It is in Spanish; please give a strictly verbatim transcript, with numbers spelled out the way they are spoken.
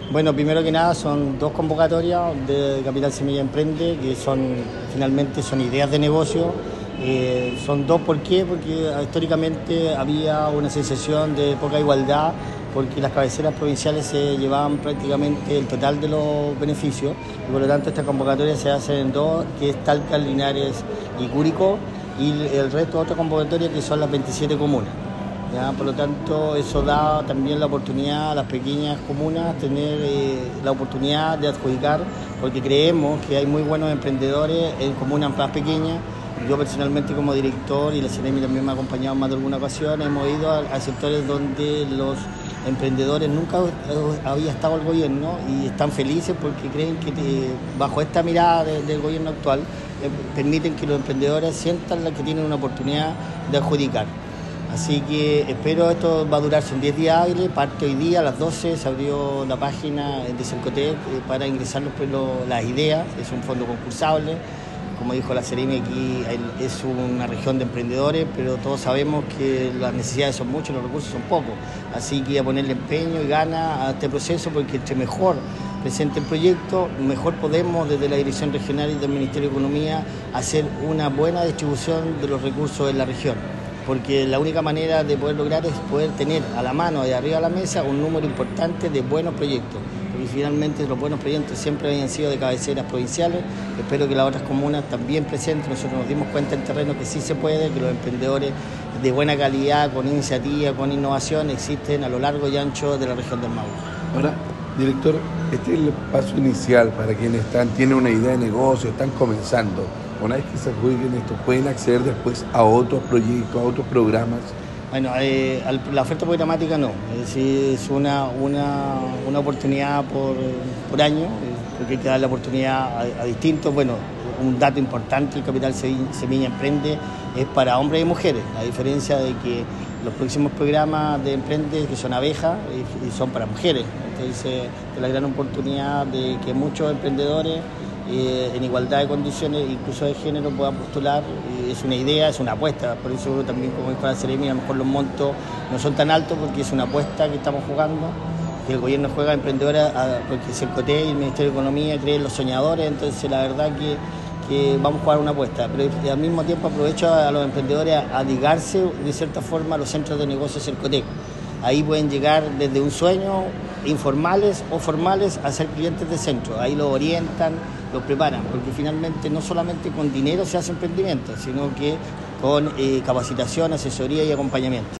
Bueno, primero que nada son dos convocatorias de Capital Semilla Emprende, que son finalmente son ideas de negocio. Eh, son dos, ¿por qué? Porque históricamente había una sensación de poca igualdad, porque las cabeceras provinciales se llevaban prácticamente el total de los beneficios, y por lo tanto esta convocatoria se hace en dos, que es Talca, Linares y Curicó, y el resto otra convocatoria que son las veintisiete comunas. ¿Ya? Por lo tanto, eso da también la oportunidad a las pequeñas comunas tener eh, la oportunidad de adjudicar, porque creemos que hay muy buenos emprendedores en comunas más pequeñas. Yo personalmente como director, y la Seremi también me ha acompañado en más de alguna ocasión, hemos ido a, a sectores donde los emprendedores nunca había estado el gobierno y están felices porque creen que eh, bajo esta mirada de, del gobierno actual eh, permiten que los emprendedores sientan la que tienen una oportunidad de adjudicar. Así que espero, esto va a durar, son diez días hábiles, parte hoy día a las doce, se abrió la página de Cercotec para ingresar los, los, las ideas, es un fondo concursable. Como dijo la Seremi, aquí es una región de emprendedores, pero todos sabemos que las necesidades son muchas y los recursos son pocos. Así que a ponerle empeño y gana a este proceso, porque entre mejor presente el proyecto, mejor podemos desde la Dirección Regional y del Ministerio de Economía hacer una buena distribución de los recursos en la región. Porque la única manera de poder lograr es poder tener a la mano, de arriba de la mesa, un número importante de buenos proyectos. Porque finalmente los buenos proyectos siempre habían sido de cabeceras provinciales. Espero que las otras comunas también presenten. Nosotros nos dimos cuenta en terreno que sí se puede, que los emprendedores de buena calidad, con iniciativa, con innovación, existen a lo largo y ancho de la región del Maule. Ahora, director, este es el paso inicial para quienes están, tienen una idea de negocio, están comenzando. Una vez que se adjudiquen esto, ¿pueden acceder después a otros proyectos, a otros programas? Bueno, eh, la oferta programática no, es decir, es una, una, una oportunidad por, por año, porque hay que dar la oportunidad a, a distintos. Bueno, un dato importante, el Capital Semilla Emprende es para hombres y mujeres, a diferencia de que los próximos programas de Emprende, que son abejas, y son para mujeres. Entonces, es la gran oportunidad de que muchos emprendedores Eh, en igualdad de condiciones, incluso de género, puedan postular. Eh, es una idea, es una apuesta, por eso también, como dijo la Seremi, a lo mejor los montos no son tan altos, porque es una apuesta que estamos jugando, que el gobierno juega a emprendedores, a, porque Cercotec y el Ministerio de Economía creen los soñadores. Entonces la verdad que, que vamos a jugar una apuesta, pero al mismo tiempo aprovecho a, a los emprendedores a, a ligarse de cierta forma a los centros de negocio Cercotec. Ahí pueden llegar desde un sueño, informales o formales, a ser clientes de centro. Ahí los orientan, los preparan, porque finalmente no solamente con dinero se hace emprendimiento, sino que con eh, capacitación, asesoría y acompañamiento.